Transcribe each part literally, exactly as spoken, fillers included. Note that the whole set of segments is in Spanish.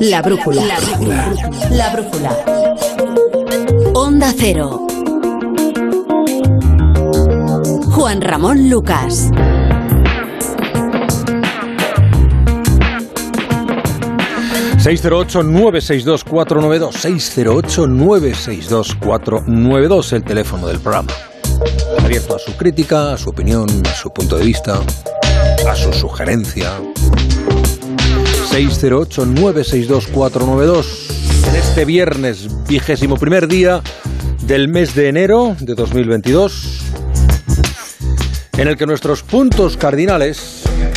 La brújula. La brújula. La brújula. Onda Cero. Juan Ramón Lucas. seis cero ocho, nueve seis dos, cuatro nueve dos, seis cero ocho, nueve seis dos, cuatro nueve dos, el teléfono del programa. Abierto a su crítica, a su opinión, a su punto de vista, a su sugerencia. seis cero ocho, nueve seis dos, cuatro nueve dos. En este viernes, vigésimo primer día del mes de enero de dos mil veintidós, en el que nuestros puntos cardinales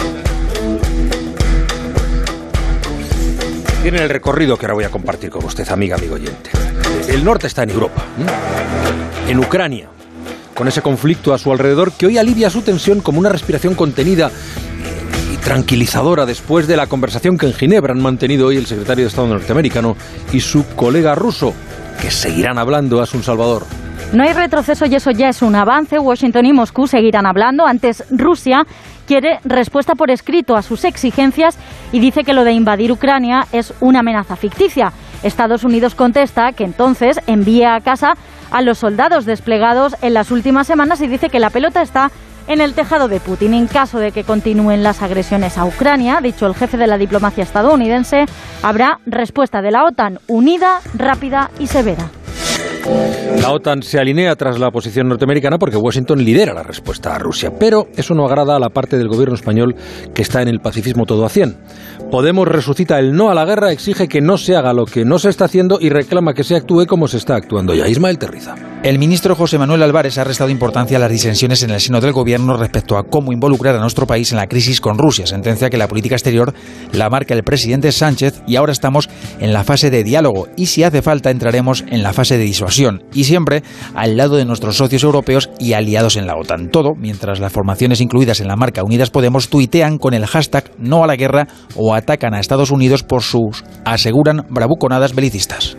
tienen el recorrido que ahora voy a compartir con usted, amiga, amigo oyente. El norte está en Europa, ¿eh? En Ucrania, con ese conflicto a su alrededor que hoy alivia su tensión como una respiración contenida y tranquilizadora después de la conversación que en Ginebra han mantenido hoy el secretario de Estado norteamericano y su colega ruso, que seguirán hablando a su Salvador. No hay retroceso y eso ya es un avance. Washington y Moscú seguirán hablando. Antes, Rusia quiere respuesta por escrito a sus exigencias y dice que lo de invadir Ucrania es una amenaza ficticia. Estados Unidos contesta que entonces envía a casa a los soldados desplegados en las últimas semanas y dice que la pelota está en el tejado de Putin. En caso de que continúen las agresiones a Ucrania, ha dicho el jefe de la diplomacia estadounidense, habrá respuesta de la OTAN unida, rápida y severa. La OTAN se alinea tras la posición norteamericana porque Washington lidera la respuesta a Rusia, pero eso no agrada a la parte del gobierno español que está en el pacifismo todo a cien. Podemos resucita el no a la guerra, exige que no se haga lo que no se está haciendo y reclama que se actúe como se está actuando ya. Ismael Terriza. El ministro José Manuel Álvarez ha restado importancia a las disensiones en el seno del gobierno respecto a cómo involucrar a nuestro país en la crisis con Rusia, sentencia que la política exterior la marca el presidente Sánchez y ahora estamos en la fase de diálogo y si hace falta entraremos en la fase de disuasión y siempre al lado de nuestros socios europeos y aliados en la OTAN. Todo mientras las formaciones incluidas en la marca Unidas Podemos tuitean con el hashtag no a la guerra o atacan a Estados Unidos por sus, aseguran, bravuconadas belicistas.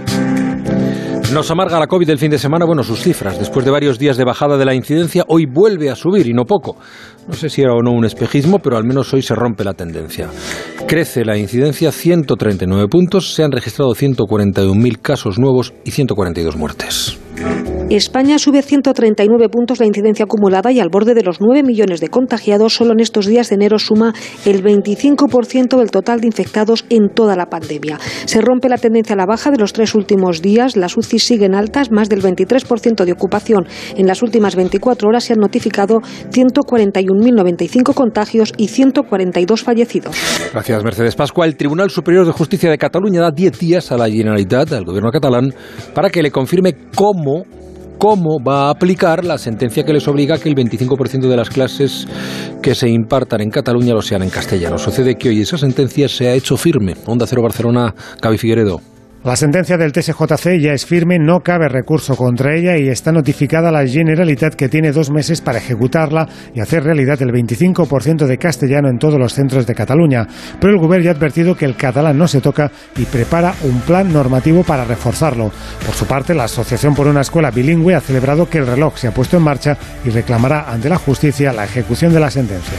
Nos amarga la COVID del fin de semana, bueno, sus cifras. Después de varios días de bajada de la incidencia, hoy vuelve a subir, y no poco. No sé si era o no un espejismo, pero al menos hoy se rompe la tendencia. Crece la incidencia ciento treinta y nueve puntos, se han registrado ciento cuarenta y un mil casos nuevos y ciento cuarenta y dos muertes. España sube ciento treinta y nueve puntos la incidencia acumulada y al borde de los nueve millones de contagiados, solo en estos días de enero suma el veinticinco por ciento del total de infectados en toda la pandemia. Se rompe la tendencia a la baja de los tres últimos días, las U C I siguen altas, más del veintitrés por ciento de ocupación. En las últimas veinticuatro horas se han notificado ciento cuarenta y un mil noventa y cinco contagios y ciento cuarenta y dos fallecidos. Gracias, Mercedes Pascua. El Tribunal Superior de Justicia de Cataluña da diez días a la Generalitat, al gobierno catalán, para que le confirme cómo cómo va a aplicar la sentencia que les obliga a que el veinticinco por ciento de las clases que se impartan en Cataluña lo sean en castellano. Sucede que hoy esa sentencia se ha hecho firme. Onda Cero Barcelona, Gaby Figueredo. La sentencia del T S J C ya es firme, no cabe recurso contra ella y está notificada a la Generalitat, que tiene dos meses para ejecutarla y hacer realidad el veinticinco por ciento de castellano en todos los centros de Cataluña. Pero el Gobierno ya ha advertido que el catalán no se toca y prepara un plan normativo para reforzarlo. Por su parte, la Asociación por una Escuela Bilingüe ha celebrado que el reloj se ha puesto en marcha y reclamará ante la justicia la ejecución de la sentencia.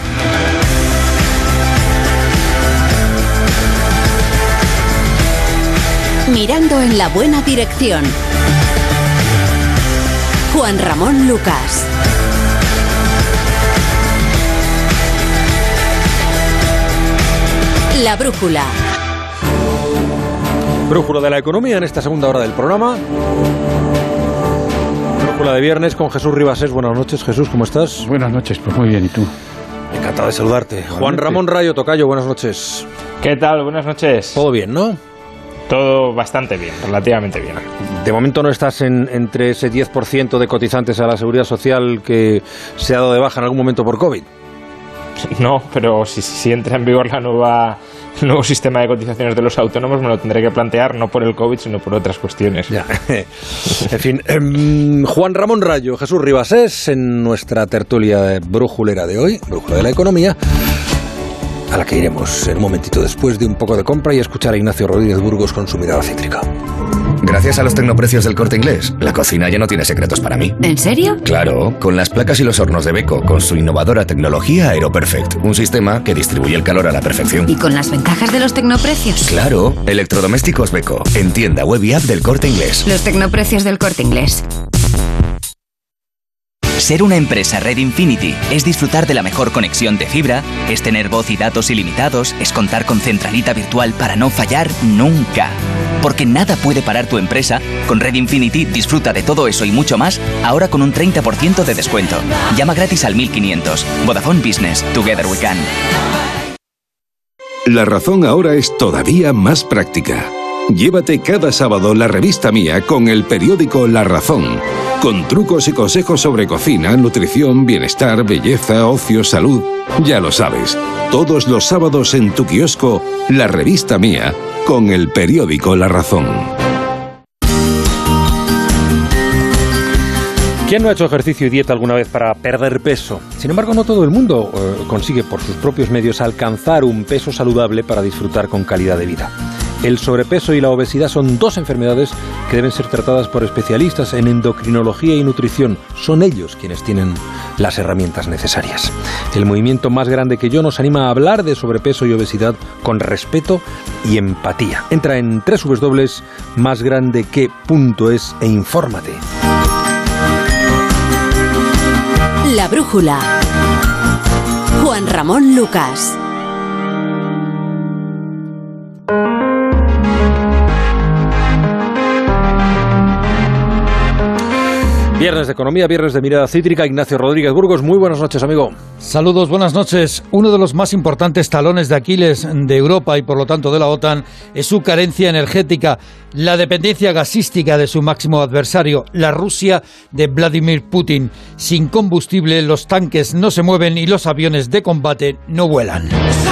Mirando en la buena dirección. Juan Ramón Lucas. La brújula. Brújula de la economía en esta segunda hora del programa. Brújula de viernes con Jesús Ribasés. Buenas noches, Jesús, ¿cómo estás? Buenas noches, pues muy bien, ¿y tú? Encantado de saludarte. Juan Ramón Rayo, tocayo, buenas noches. ¿Qué tal? Buenas noches. Todo bien, ¿no? Todo bastante bien, relativamente bien. De momento no estás en, entre ese diez por ciento de cotizantes a la Seguridad Social que se ha dado de baja en algún momento por COVID. No, pero si, si entra en vigor la nueva, el nuevo sistema de cotizaciones de los autónomos me lo tendré que plantear no por el COVID, sino por otras cuestiones. Ya. En fin, eh, Juan Ramón Rayo, Jesús Ribasés, en nuestra tertulia brújulera de hoy, Brújula de la Economía, a la que iremos en un momentito después de un poco de compra y escuchar a Ignacio Rodríguez Burgos con su mirada cítrica. Gracias a los tecnoprecios del Corte Inglés, la cocina ya no tiene secretos para mí. ¿En serio? Claro, con las placas y los hornos de Beko, con su innovadora tecnología AeroPerfect, un sistema que distribuye el calor a la perfección. ¿Y con las ventajas de los tecnoprecios? Claro, electrodomésticos Beko, en tienda web y app del Corte Inglés. Los tecnoprecios del Corte Inglés. Ser una empresa Red Infinity es disfrutar de la mejor conexión de fibra, es tener voz y datos ilimitados, es contar con centralita virtual para no fallar nunca. Porque nada puede parar tu empresa, con Red Infinity disfruta de todo eso y mucho más, ahora con un treinta por ciento de descuento. Llama gratis al mil quinientos. Vodafone Business. Together we can. La razón ahora es todavía más práctica. Llévate cada sábado la revista Mía con el periódico La Razón, con trucos y consejos sobre cocina, nutrición, bienestar, belleza, ocio, salud. Ya lo sabes, todos los sábados en tu kiosco, la revista Mía con el periódico La Razón. ¿Quién no ha hecho ejercicio y dieta alguna vez para perder peso? Sin embargo, no todo el mundo eh, consigue por sus propios medios alcanzar un peso saludable para disfrutar con calidad de vida. El sobrepeso y la obesidad son dos enfermedades que deben ser tratadas por especialistas en endocrinología y nutrición. Son ellos quienes tienen las herramientas necesarias. El movimiento Más Grande que Yo nos anima a hablar de sobrepeso y obesidad con respeto y empatía. Entra en doble u doble u doble u punto más grande que punto es e infórmate. La Brújula. Juan Ramón Lucas. Viernes de Economía, viernes de Mirada Cítrica. Ignacio Rodríguez Burgos, muy buenas noches, amigo. Saludos, buenas noches. Uno de los más importantes talones de Aquiles de Europa y por lo tanto de la OTAN es su carencia energética, la dependencia gasística de su máximo adversario, la Rusia de Vladimir Putin. Sin combustible, los tanques no se mueven y los aviones de combate no vuelan.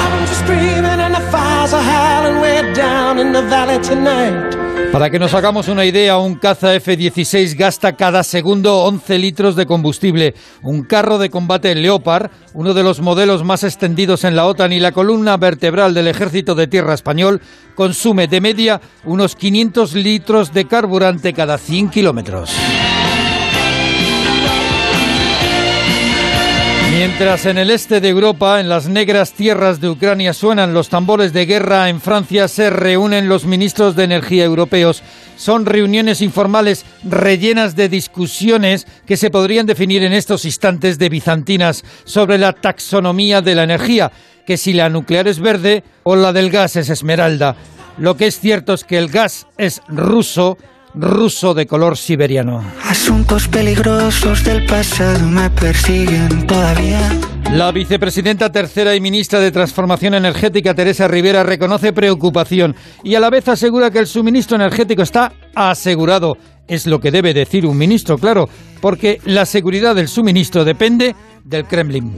Para que nos hagamos una idea, un caza F dieciséis gasta cada segundo once litros de combustible. Un carro de combate Leopard, uno de los modelos más extendidos en la OTAN y la columna vertebral del Ejército de Tierra Español, consume de media unos quinientos litros de carburante cada cien kilómetros. Mientras en el este de Europa, en las negras tierras de Ucrania, suenan los tambores de guerra, en Francia se reúnen los ministros de energía europeos. Son reuniones informales rellenas de discusiones que se podrían definir en estos instantes de bizantinas sobre la taxonomía de la energía, que si la nuclear es verde o la del gas es esmeralda. Lo que es cierto es que el gas es ruso, ruso de color siberiano. Asuntos peligrosos del pasado me persiguen todavía. La vicepresidenta tercera y ministra de Transformación Energética, Teresa Rivera, reconoce preocupación y a la vez asegura que el suministro energético está asegurado. Es lo que debe decir un ministro, claro, porque la seguridad del suministro depende del Kremlin.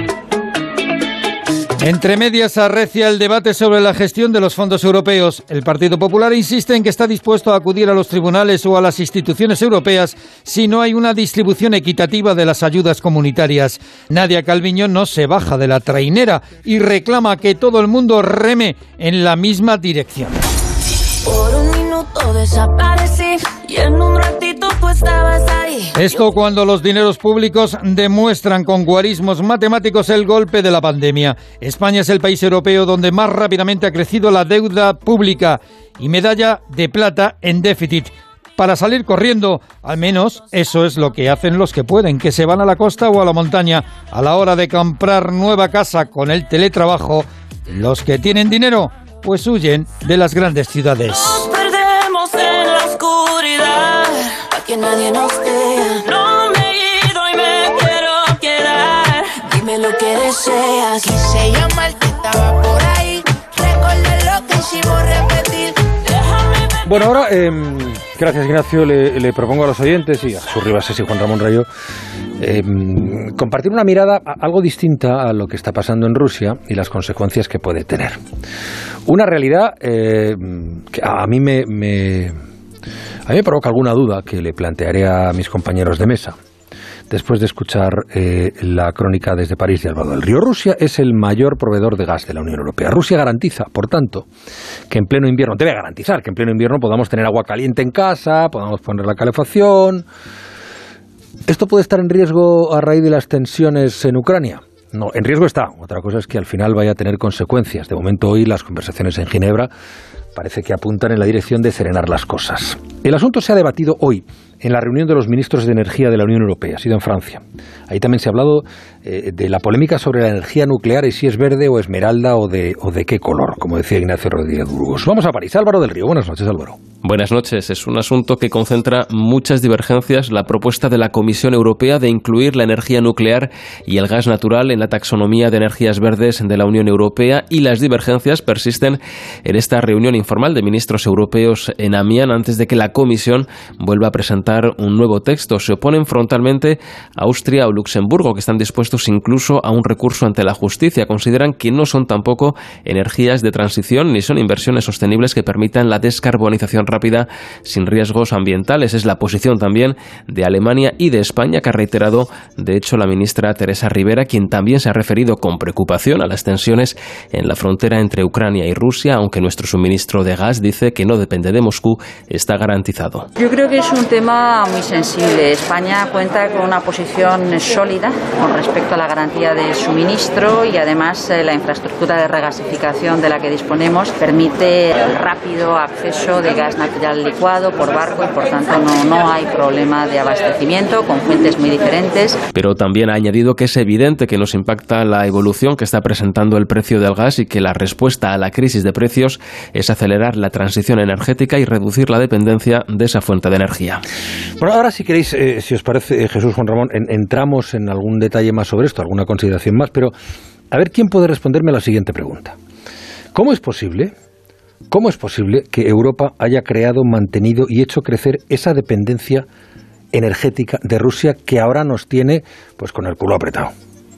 Entre medias arrecia el debate sobre la gestión de los fondos europeos. El Partido Popular insiste en que está dispuesto a acudir a los tribunales o a las instituciones europeas si no hay una distribución equitativa de las ayudas comunitarias. Nadia Calviño no se baja de la trainera y reclama que todo el mundo reme en la misma dirección. Por un minuto desaparecí y en un ratito tú estabas ahí. Esto cuando los dineros públicos demuestran con guarismos matemáticos el golpe de la pandemia. España es el país europeo donde más rápidamente ha crecido la deuda pública y medalla de plata en déficit. Para salir corriendo, al menos eso es lo que hacen los que pueden, que se van a la costa o a la montaña. A la hora de comprar nueva casa con el teletrabajo, los que tienen dinero pues huyen de las grandes ciudades. Nos perdemos en la oscuridad, para que nadie nos vea. No me he ido y me quiero quedar. Dime lo que deseas. Quise llamarte, estaba por ahí. Recordé lo que hicimos repetir. Bueno, ahora, eh, gracias Ignacio, le, le propongo a los oyentes y a sus rivases y Juan Ramón Rayo eh, compartir una mirada algo distinta a lo que está pasando en Rusia y las consecuencias que puede tener. Una realidad eh, que a mí me, me, a mí me provoca alguna duda que le plantearé a mis compañeros de mesa. después de escuchar eh, la crónica desde París de Álvaro del Río. Rusia es el mayor proveedor de gas de la Unión Europea. Rusia garantiza, por tanto, que en pleno invierno, debe garantizar que en pleno invierno podamos tener agua caliente en casa, podamos poner la calefacción. ¿Esto puede estar en riesgo a raíz de las tensiones en Ucrania? No, en riesgo está. Otra cosa es que al final vaya a tener consecuencias. De momento hoy las conversaciones en Ginebra parece que apuntan en la dirección de serenar las cosas. El asunto se ha debatido hoy en la reunión de los ministros de energía de la Unión Europea, ha sido en Francia. Ahí también se ha hablado eh, de la polémica sobre la energía nuclear y si es verde o esmeralda o de, o de qué color, como decía Ignacio Rodríguez Burgos. Vamos a París. Álvaro del Río. Buenas noches, Álvaro. Buenas noches. Es un asunto que concentra muchas divergencias. La propuesta de la Comisión Europea de incluir la energía nuclear y el gas natural en la taxonomía de energías verdes de la Unión Europea, y las divergencias persisten en esta reunión informal de ministros europeos en Amiens antes de que la Comisión vuelva a presentar un nuevo texto. Se oponen frontalmente Austria o Luxemburgo, que están dispuestos incluso a un recurso ante la justicia. Consideran que no son tampoco energías de transición ni son inversiones sostenibles que permitan la descarbonización rápida sin riesgos ambientales. Es la posición también de Alemania y de España, que ha reiterado de hecho la ministra Teresa Rivera, quien también se ha referido con preocupación a las tensiones en la frontera entre Ucrania y Rusia, aunque nuestro suministro de gas, dice, que no depende de Moscú, está garantizado. Yo creo que es un tema muy sensible. España cuenta con una posición sólida con respecto a la garantía de suministro, y además eh, la infraestructura de regasificación de la que disponemos permite el rápido acceso de gas natural licuado por barco, y por tanto no, no hay problema de abastecimiento con fuentes muy diferentes. Pero también ha añadido que es evidente que nos impacta la evolución que está presentando el precio del gas y que la respuesta a la crisis de precios es acelerar la transición energética y reducir la dependencia de esa fuente de energía. Bueno, ahora si queréis, eh, si os parece, eh, Jesús, Juan Ramón, en, entramos en algún detalle más sobre esto, alguna consideración más, pero a ver quién puede responderme a la siguiente pregunta. ¿Cómo es posible, cómo es posible que Europa haya creado, mantenido y hecho crecer esa dependencia energética de Rusia que ahora nos tiene pues con el culo apretado?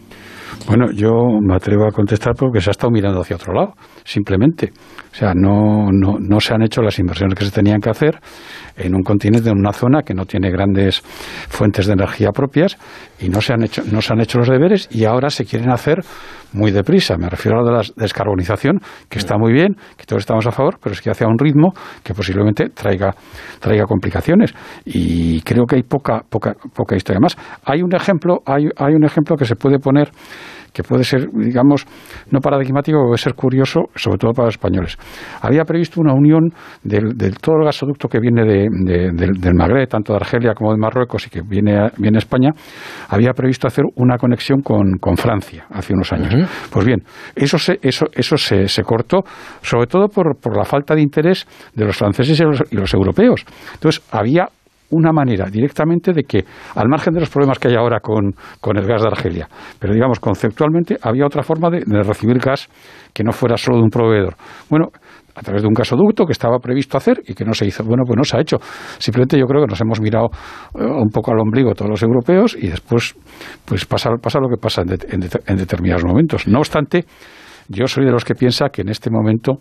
Bueno, yo me atrevo a contestar porque se ha estado mirando hacia otro lado, simplemente. O sea, no, no, no se han hecho las inversiones que se tenían que hacer en un continente, en una zona que no tiene grandes fuentes de energía propias, y no se han hecho, no se han hecho los deberes, y ahora se quieren hacer muy deprisa. Me refiero a lo de la descarbonización, que está muy bien, que todos estamos a favor, pero es que hace un ritmo que posiblemente traiga, traiga complicaciones, y creo que hay poca, poca, poca historia más. Hay un ejemplo, hay, hay un ejemplo que se puede poner, que puede ser, digamos, no paradigmático, puede ser curioso, sobre todo para los españoles. Había previsto una unión del, del todo el gasoducto que viene de, de, del, del Magreb, tanto de Argelia como de Marruecos, y que viene a, viene a España. Había previsto hacer una conexión con, con Francia hace unos años. Uh-huh. Pues bien, eso se, eso, eso se, se cortó, sobre todo por, por la falta de interés de los franceses y los, y los europeos. Entonces, había una manera directamente de que, al margen de los problemas que hay ahora con, con el gas de Argelia, pero digamos conceptualmente había otra forma de, de recibir gas que no fuera solo de un proveedor. Bueno, a través de un gasoducto que estaba previsto hacer y que no se hizo. Bueno, pues no se ha hecho. Simplemente yo creo que nos hemos mirado uh, un poco al ombligo todos los europeos, y después pues pasa, pasa lo que pasa en, de, en, de, en determinados momentos. No obstante, yo soy de los que piensa que en este momento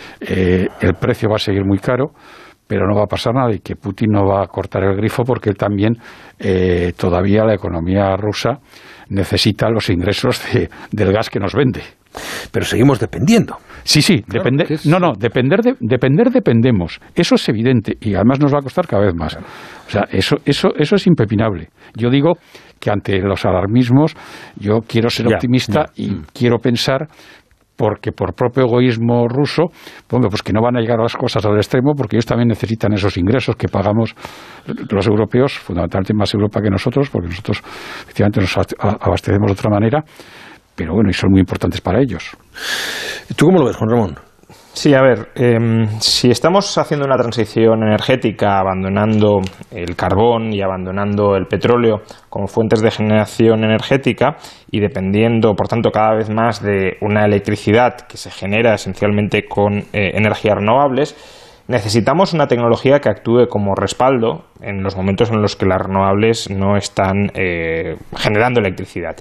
eh, el precio va a seguir muy caro, pero no va a pasar nada, y que Putin no va a cortar el grifo, porque él también, eh, todavía la economía rusa necesita los ingresos de, del gas que nos vende. Pero seguimos dependiendo. Sí, sí, claro, depende, es... no, no, depender, de, depender dependemos. Eso es evidente, y además nos va a costar cada vez más. O sea, eso, eso, eso es impepinable. Yo digo que ante los alarmismos yo quiero ser ya, optimista ya. y mm. quiero pensar, porque por propio egoísmo ruso, bueno, pues que no van a llegar las cosas al extremo, porque ellos también necesitan esos ingresos que pagamos los europeos, fundamentalmente más Europa que nosotros, porque nosotros efectivamente nos abastecemos de otra manera, pero bueno, y son muy importantes para ellos. ¿Tú cómo lo ves, Juan Ramón? Sí, a ver, eh, si estamos haciendo una transición energética abandonando el carbón y abandonando el petróleo como fuentes de generación energética y dependiendo, por tanto, cada vez más de una electricidad que se genera esencialmente con eh, energías renovables, necesitamos una tecnología que actúe como respaldo en los momentos en los que las renovables no están eh, generando electricidad.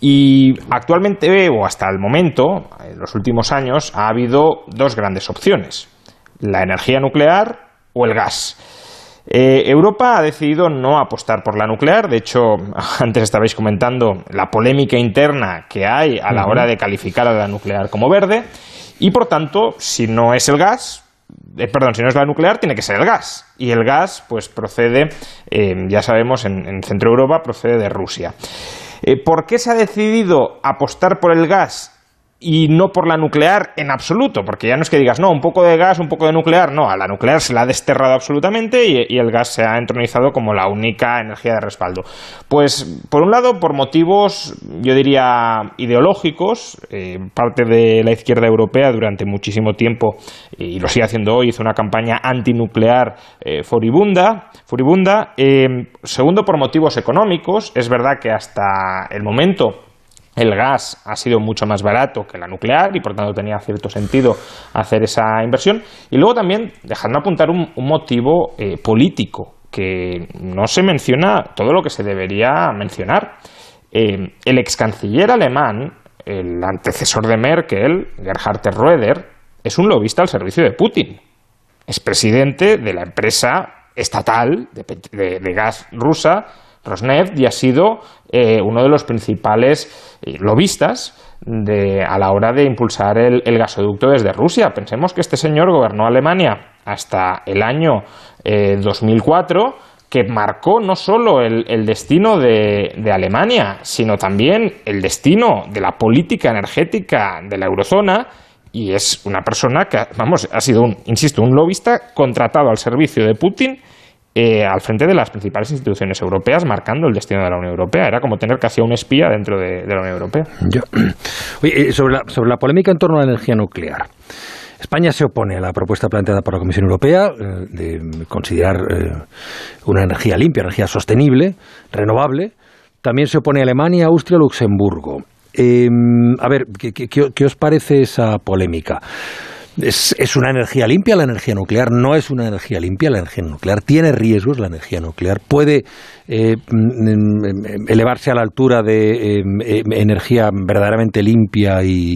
Y actualmente, o hasta el momento, en los últimos años, ha habido dos grandes opciones: la energía nuclear o el gas. Eh, Europa ha decidido no apostar por la nuclear. De hecho, antes estabais comentando la polémica interna que hay a la hora de calificar a la nuclear como verde. Y por tanto, si no es el gas, eh, perdón, si no es la nuclear, tiene que ser el gas. Y el gas, pues procede, eh, ya sabemos, en, en Centro Europa procede de Rusia. Eh, ¿Por qué se ha decidido apostar por el gas y no por la nuclear en absoluto? Porque ya no es que digas, no, un poco de gas, un poco de nuclear. No, a la nuclear se la ha desterrado absolutamente y, y el gas se ha entronizado como la única energía de respaldo. Pues, por un lado, por motivos, yo diría, ideológicos. Eh, parte de la izquierda europea durante muchísimo tiempo, y lo sigue haciendo hoy, hizo una campaña antinuclear eh, furibunda. furibunda. Eh, segundo, por motivos económicos. Es verdad que hasta el momento el gas ha sido mucho más barato que la nuclear y por tanto tenía cierto sentido hacer esa inversión. Y luego también, dejadme apuntar un, un motivo eh, político, que no se menciona todo lo que se debería mencionar. Eh, el ex canciller alemán, el antecesor de Merkel, Gerhard Schröder, es un lobista al servicio de Putin. Es presidente de la empresa estatal de, de, de gas rusa, Rosneft, y ha sido eh, uno de los principales eh, lobistas de, a la hora de impulsar el, el gasoducto desde Rusia. Pensemos que este señor gobernó Alemania hasta el año eh, dos mil cuatro, que marcó no solo el, el destino de, de Alemania, sino también el destino de la política energética de la eurozona, y es una persona que, vamos, ha sido, un, insisto, un lobista contratado al servicio de Putin, Eh, al frente de las principales instituciones europeas, marcando el destino de la Unión Europea. Era como tener casi a un espía dentro de, de la Unión Europea. Yo, oye, sobre la, sobre la polémica en torno a la energía nuclear. España se opone a la propuesta planteada por la Comisión Europea eh, de considerar eh, una energía limpia, energía sostenible, renovable. También se opone a Alemania, Austria, Luxemburgo. Eh, a ver, ¿qué, qué, ¿qué os parece esa polémica? ¿Es, ¿Es una energía limpia la energía nuclear? ¿No es una energía limpia la energía nuclear? ¿Tiene riesgos la energía nuclear? ¿Puede eh, elevarse a la altura de eh, energía verdaderamente limpia y,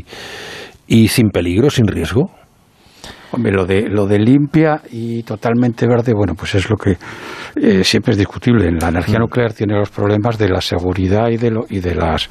y sin peligro, sin riesgo? Hombre, lo de, lo de limpia y totalmente verde, bueno, pues es lo que eh, siempre es discutible. La energía nuclear tiene los problemas de la seguridad y de, lo, y de, las,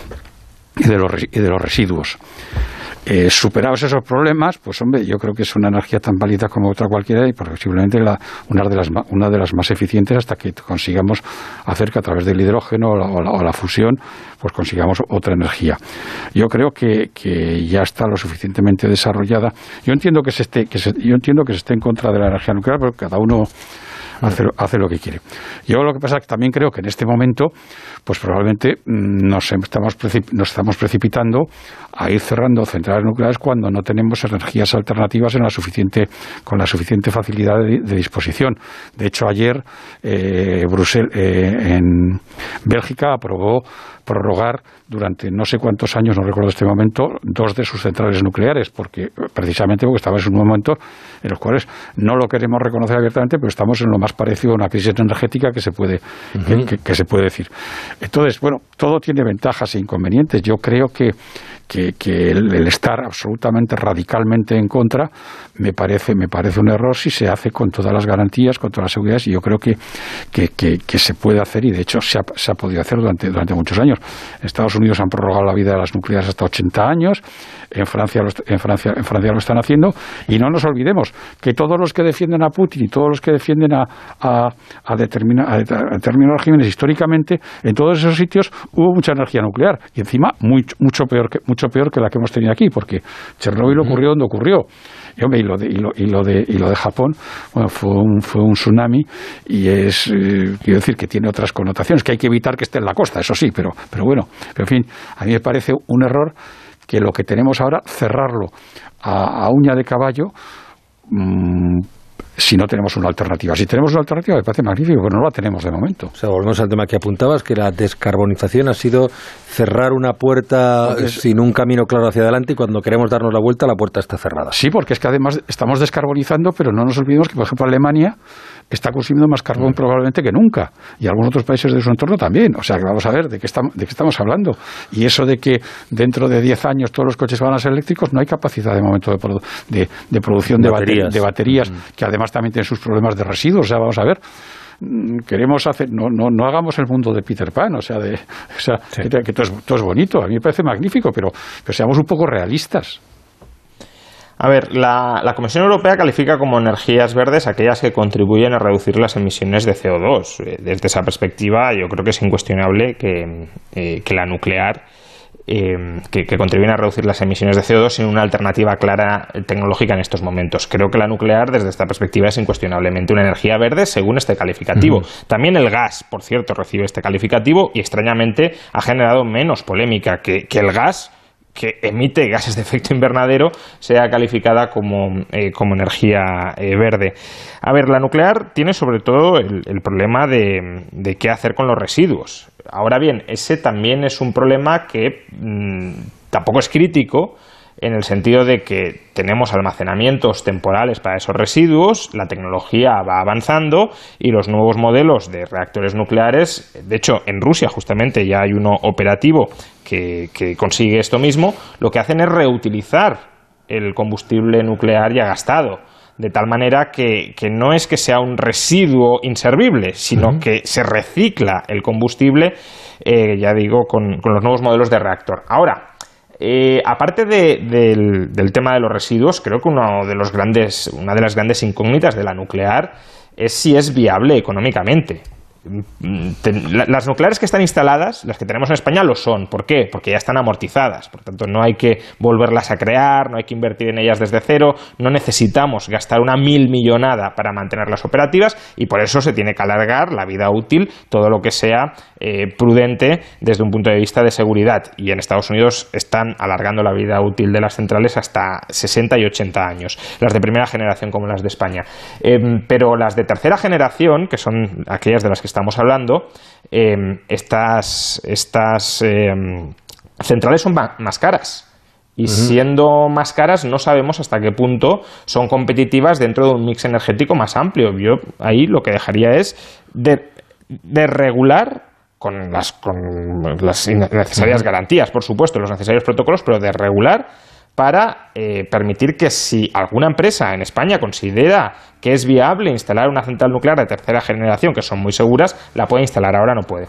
y de, los, y de los residuos. Eh, superados esos problemas, pues hombre, yo creo que es una energía tan válida como otra cualquiera y posiblemente la, una, de las, una de las más eficientes hasta que consigamos hacer que a través del hidrógeno o la, o la, o la fusión pues consigamos otra energía. Yo creo que, que ya está lo suficientemente desarrollada. Yo entiendo que se esté, que se, yo entiendo que se esté en contra de la energía nuclear, pero cada uno hace, hace lo que quiere. Yo lo que pasa es que también creo que en este momento pues probablemente nos estamos, precip- nos estamos precipitando a ir cerrando centrales nucleares cuando no tenemos energías alternativas en la suficiente, con la suficiente facilidad de, de disposición. De hecho, ayer eh, Bruselas, eh, en Bélgica aprobó prorrogar durante no sé cuántos años, no recuerdo este momento, dos de sus centrales nucleares, porque precisamente porque estamos en un momento en los cuales no lo queremos reconocer abiertamente, pero estamos en lo más parecido a una crisis energética que se puede, uh-huh. que, que, que se puede decir. Entonces, bueno, todo tiene ventajas e inconvenientes. Yo creo que que, que el, el estar absolutamente radicalmente en contra me parece me parece un error si se hace con todas las garantías, con todas las seguridades, y yo creo que que, que, que se puede hacer, y de hecho se ha, se ha podido hacer durante, durante muchos años. En Estados Unidos han prorrogado la vida de las nucleares hasta ochenta años, en Francia, lo, en Francia en Francia lo están haciendo, y no nos olvidemos que todos los que defienden a Putin y todos los que defienden a, a, a, determina, a determinados regímenes históricamente, en todos esos sitios hubo mucha energía nuclear, y encima muy, mucho peor que mucho peor que la que hemos tenido aquí, porque Chernóbil ocurrió donde ocurrió. Y, hombre, y, lo de, y, lo, y, lo de, y lo de Japón, bueno, fue un, fue un tsunami, y es, eh, quiero decir, que tiene otras connotaciones, que hay que evitar que esté en la costa, eso sí, pero, pero bueno, pero en fin, a mí me parece un error que lo que tenemos ahora, cerrarlo a, a uña de caballo, mmm, si no tenemos una alternativa. Si tenemos una alternativa, me parece magnífico, pero no la tenemos de momento. O sea, volvemos al tema que apuntabas, que la descarbonización ha sido cerrar una puerta porque sin un camino claro hacia adelante, y cuando queremos darnos la vuelta, la puerta está cerrada. Sí, porque es que además estamos descarbonizando, pero no nos olvidemos que, por ejemplo, Alemania está consumiendo más carbón mm. probablemente que nunca, y algunos otros países de su entorno también. O sea, que vamos a ver de qué estamos, de qué estamos hablando. Y eso de que dentro de diez años todos los coches van a ser eléctricos, no hay capacidad de momento de, produ- de, de producción de baterías, de baterías mm. que además además también tiene sus problemas de residuos. O sea, vamos a ver, queremos hacer, no, no, no hagamos el mundo de Peter Pan, o sea, de, o sea sí. que, que todo, es, todo es bonito, a mí me parece magnífico, pero, pero seamos un poco realistas. A ver, la, la Comisión Europea califica como energías verdes aquellas que contribuyen a reducir las emisiones de C O dos. Desde esa perspectiva, yo creo que es incuestionable que, eh, que la nuclear, eh, que, que contribuyen a reducir las emisiones de C O dos sin una alternativa clara tecnológica en estos momentos. Creo que la nuclear, desde esta perspectiva, es incuestionablemente una energía verde según este calificativo. Mm. También el gas, por cierto, recibe este calificativo y, extrañamente, ha generado menos polémica que, que el gas, que emite gases de efecto invernadero, sea calificada como, eh, como energía eh, verde. A ver, la nuclear tiene sobre todo el, el problema de, de qué hacer con los residuos. Ahora bien, ese también es un problema que mmm, tampoco es crítico, en el sentido de que tenemos almacenamientos temporales para esos residuos, la tecnología va avanzando y los nuevos modelos de reactores nucleares, de hecho en Rusia justamente ya hay uno operativo que, que consigue esto mismo, lo que hacen es reutilizar el combustible nuclear ya gastado, de tal manera que, que no es que sea un residuo inservible, sino uh-huh. que se recicla el combustible, eh, ya digo, con, con los nuevos modelos de reactor. Ahora, Eh, aparte de, del, del tema de los residuos, creo que uno de los grandes, una de las grandes incógnitas de la nuclear es si es viable económicamente. Las nucleares que están instaladas, las que tenemos en España, lo son. ¿Por qué? Porque ya están amortizadas. Por tanto, no hay que volverlas a crear, no hay que invertir en ellas desde cero, no necesitamos gastar una mil millonada para mantenerlas operativas y por eso se tiene que alargar la vida útil, todo lo que sea eh, prudente desde un punto de vista de seguridad. Y en Estados Unidos están alargando la vida útil de las centrales hasta sesenta y ochenta años. Las de primera generación como las de España. Eh, pero las de tercera generación, que son aquellas de las que estamos hablando, eh, estas, estas eh, centrales son ma- más caras. Y uh-huh. siendo más caras, no sabemos hasta qué punto son competitivas dentro de un mix energético más amplio. Yo ahí lo que dejaría es de, de regular con las, con las necesarias uh-huh. garantías, por supuesto, los necesarios protocolos, pero de regular para eh, permitir que si alguna empresa en España considera que es viable instalar una central nuclear de tercera generación, que son muy seguras, la puede instalar. Ahora no puede.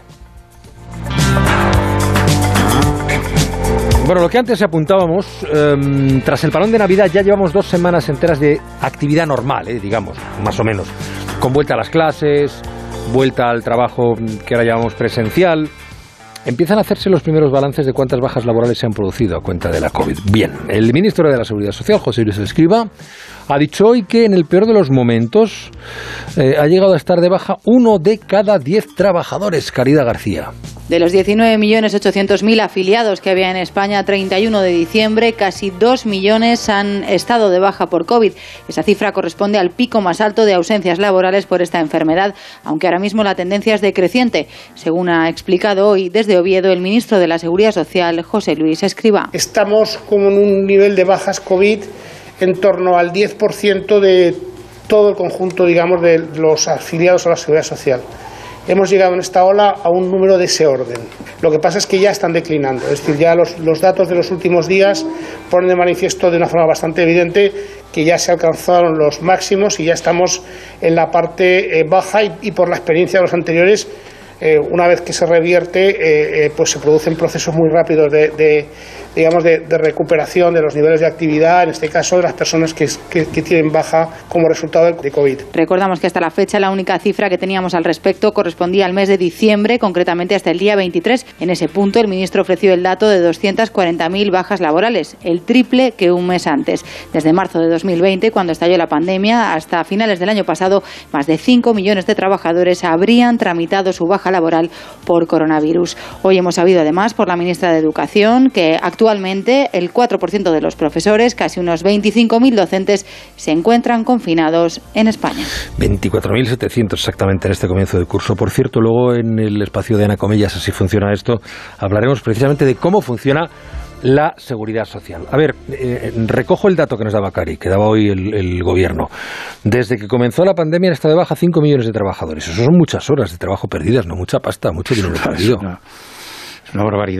Bueno, lo que antes apuntábamos, eh, tras el parón de Navidad ya llevamos dos semanas enteras de actividad normal, eh, digamos, más o menos, con vuelta a las clases, vuelta al trabajo que ahora llamamos presencial. Empiezan a hacerse los primeros balances de cuántas bajas laborales se han producido a cuenta de la COVID. Bien, el ministro de la Seguridad Social, José Luis Escrivá, ha dicho hoy que en el peor de los momentos eh, ha llegado a estar de baja uno de cada diez trabajadores. Caridad García. De los diecinueve millones ochocientos mil afiliados que había en España a treinta y uno de diciembre, casi dos millones han estado de baja por COVID. Esa cifra corresponde al pico más alto de ausencias laborales por esta enfermedad, aunque ahora mismo la tendencia es decreciente, según ha explicado hoy desde Oviedo el ministro de la Seguridad Social, José Luis Escrivá. Estamos como en un nivel de bajas COVID en torno al diez por ciento de todo el conjunto, digamos, de los afiliados a la Seguridad Social. Hemos llegado en esta ola a un número de ese orden. Lo que pasa es que ya están declinando, es decir, ya los, los datos de los últimos días ponen de manifiesto de una forma bastante evidente que ya se alcanzaron los máximos y ya estamos en la parte eh, baja y, y por la experiencia de los anteriores, eh, una vez que se revierte, eh, eh, pues se producen procesos muy rápidos de, de digamos, de, de recuperación de los niveles de actividad, en este caso de las personas que, que, que tienen baja como resultado de COVID. Recordamos que hasta la fecha la única cifra que teníamos al respecto correspondía al mes de diciembre, concretamente hasta el día veintitrés. En ese punto el ministro ofreció el dato de doscientas cuarenta mil bajas laborales, el triple que un mes antes. Desde marzo de dos mil veinte, cuando estalló la pandemia, hasta finales del año pasado, más de cinco millones de trabajadores habrían tramitado su baja laboral por coronavirus. Hoy hemos sabido además por la ministra de Educación que actualmente Actualmente, el cuatro por ciento de los profesores, casi unos veinticinco mil docentes, se encuentran confinados en España. veinticuatro mil setecientos exactamente en este comienzo de curso. Por cierto, luego en el espacio de Ana Comellas, así funciona esto, hablaremos precisamente de cómo funciona la seguridad social. A ver, eh, recojo el dato que nos daba Cari, que daba hoy el, el gobierno. Desde que comenzó la pandemia han estado de baja cinco millones de trabajadores. Eso son muchas horas de trabajo perdidas, no mucha pasta, mucho dinero perdido. Es una, es una barbaridad.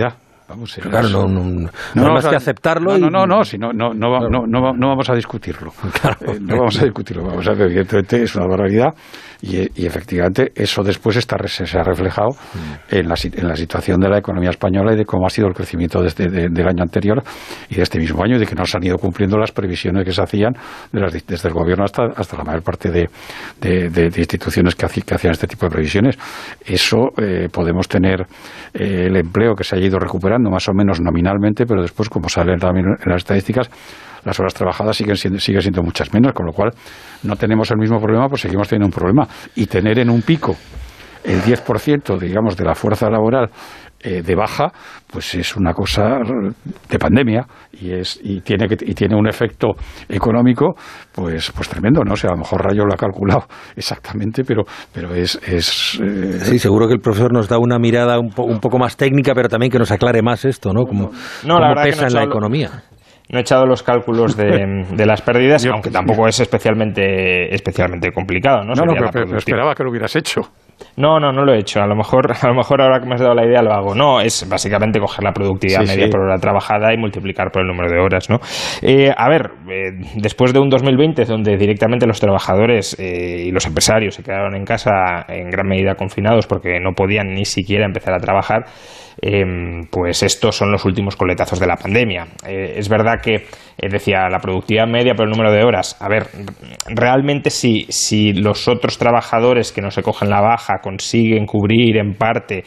Vamos, pero claro, no, no, no, no, no más o sea, que aceptarlo. No, y... no, no, no, si no, no, no, no, no, no, no vamos a discutirlo. Claro. Eh, no vamos a discutirlo. Vamos a ver, evidentemente es una barbaridad y, y efectivamente eso después está, se, se ha reflejado mm. en, la, en la situación de la economía española y de cómo ha sido el crecimiento desde de, del año anterior y de este mismo año, y de que no se han ido cumpliendo las previsiones que se hacían de las, desde el gobierno hasta, hasta la mayor parte de, de, de, de instituciones que, haci, que hacían este tipo de previsiones. Eso eh, podemos tener eh, el empleo que se haya ido recuperando más o menos nominalmente, pero después, como salen también en las estadísticas, las horas trabajadas siguen siendo, siguen siendo muchas menos, con lo cual no tenemos el mismo problema, pues seguimos teniendo un problema. Y tener en un pico el diez por ciento, digamos, de la fuerza laboral eh, de baja, pues es una cosa de pandemia y es y tiene que y tiene un efecto económico pues pues tremendo, no o sea, a lo mejor Rayo lo ha calculado exactamente, pero pero es es eh... sí, seguro que el profesor nos da una mirada un, po, un poco más técnica, pero también que nos aclare más esto, ¿no? Como no, cómo la pesa no en la economía. No he echado los cálculos de, de las pérdidas, Yo, aunque tampoco es especialmente especialmente complicado, ¿no? No, no, pero, pero esperaba que lo hubieras hecho. No, no, no lo he hecho. A lo mejor, a lo mejor ahora que me has dado la idea lo hago. No, es básicamente coger la productividad sí, media sí. por hora trabajada y multiplicar por el número de horas, ¿no? Eh, a ver, eh, después de un dos mil veinte donde directamente los trabajadores eh, y los empresarios se quedaron en casa en gran medida confinados porque no podían ni siquiera empezar a trabajar, eh, pues estos son los últimos coletazos de la pandemia. Eh, es verdad que, eh, decía, la productividad media por el número de horas. A ver, realmente si, si los otros trabajadores que no se cogen la baja consiguen cubrir en parte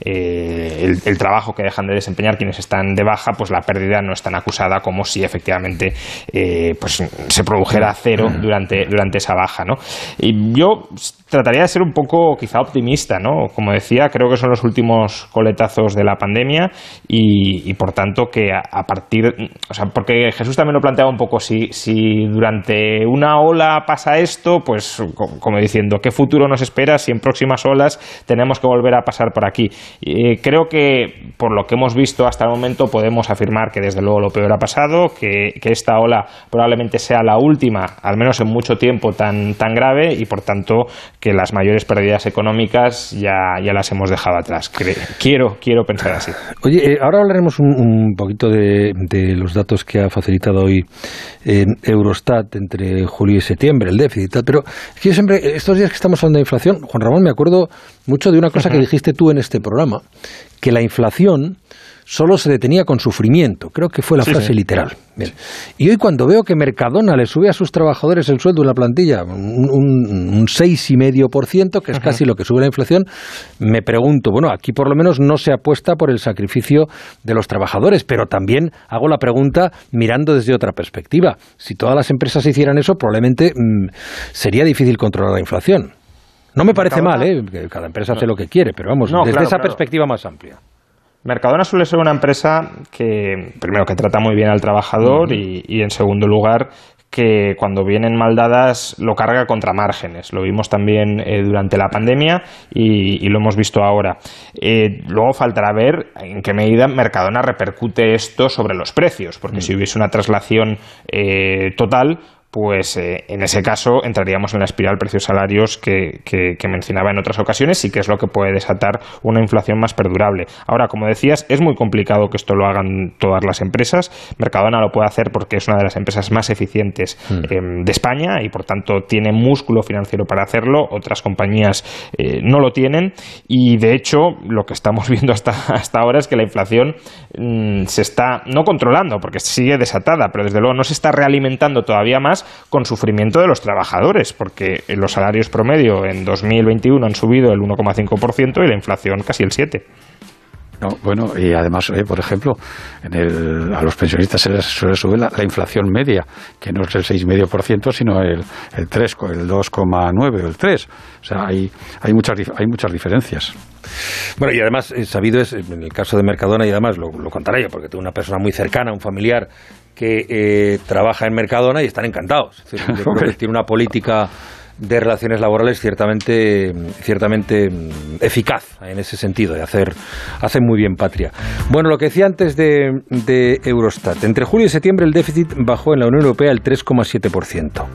eh, el, el trabajo que dejan de desempeñar quienes están de baja, pues la pérdida no es tan acusada como si efectivamente eh, pues se produjera cero durante, durante esa baja, ¿no? Y yo trataría de ser un poco quizá optimista, ¿no? Como decía, creo que son los últimos coletazos de la pandemia y, y por tanto que a, a partir, o sea, porque Jesús también lo planteaba un poco, si, si durante una ola pasa esto, pues como diciendo, ¿qué futuro nos espera si en próximas olas tenemos que volver a pasar por aquí? Eh, creo que por lo que hemos visto hasta el momento podemos afirmar que desde luego lo peor ha pasado, que, que esta ola probablemente sea la última, al menos en mucho tiempo, tan, tan grave y por tanto que las mayores pérdidas económicas ya, ya las hemos dejado atrás. Quiero, quiero pensar así. Oye, eh, ahora hablaremos un, un poquito de, de los datos que ha facilitado hoy eh, Eurostat entre julio y septiembre, el déficit, pero es que yo siempre, estos días que estamos hablando de inflación, Juan Ramón, me acuerdo mucho de una cosa que dijiste tú en este programa, que la inflación solo se detenía con sufrimiento. Creo que fue la sí, frase sí. literal. Bien. Y hoy cuando veo que Mercadona le sube a sus trabajadores el sueldo en la plantilla un, un, un seis coma cinco por ciento, que es uh-huh. casi lo que sube la inflación, me pregunto, bueno, aquí por lo menos no se apuesta por el sacrificio de los trabajadores, pero también hago la pregunta mirando desde otra perspectiva. Si todas las empresas hicieran eso, probablemente mmm, sería difícil controlar la inflación. No me parece Mercadona, mal, ¿eh? Que cada empresa no. hace lo que quiere, pero vamos, no, desde claro, esa claro. perspectiva más amplia. Mercadona suele ser una empresa que, primero, que trata muy bien al trabajador uh-huh. y, y, en segundo lugar, que cuando vienen mal dadas lo carga contra márgenes. Lo vimos también eh, durante la pandemia y, y lo hemos visto ahora. Eh, luego faltará ver en qué medida Mercadona repercute esto sobre los precios, porque uh-huh. si hubiese una traslación eh, total, pues eh, en ese caso entraríamos en la espiral precios-salarios que, que, que mencionaba en otras ocasiones y que es lo que puede desatar una inflación más perdurable. Ahora, como decías, es muy complicado que esto lo hagan todas las empresas. Mercadona lo puede hacer porque es una de las empresas más eficientes mm. eh, de España y, por tanto, tiene músculo financiero para hacerlo. Otras compañías eh, no lo tienen y, de hecho, lo que estamos viendo hasta, hasta ahora es que la inflación mmm, se está, no controlando, porque sigue desatada, pero desde luego no se está realimentando todavía más con sufrimiento de los trabajadores, porque los salarios promedio en dos mil veintiuno han subido el uno coma cinco por ciento y la inflación casi el siete por ciento. No, bueno, y además, eh, por ejemplo, en el, a los pensionistas se les suele subir la, la inflación media, que no es el seis coma cinco por ciento, sino el, el tres, el dos coma nueve o el tres. O sea, hay, hay, muchas, hay muchas diferencias. Bueno, y además, sabido es, en el caso de Mercadona, y además lo, lo contaré yo, porque tengo una persona muy cercana, un familiar, que eh, trabaja en Mercadona y están encantados. Es decir, yo creo que tiene una política de relaciones laborales ciertamente ciertamente eficaz en ese sentido, de hacer, hacer muy bien patria. Bueno, lo que decía antes de, de Eurostat, entre julio y septiembre el déficit bajó en la Unión Europea el tres coma siete por ciento.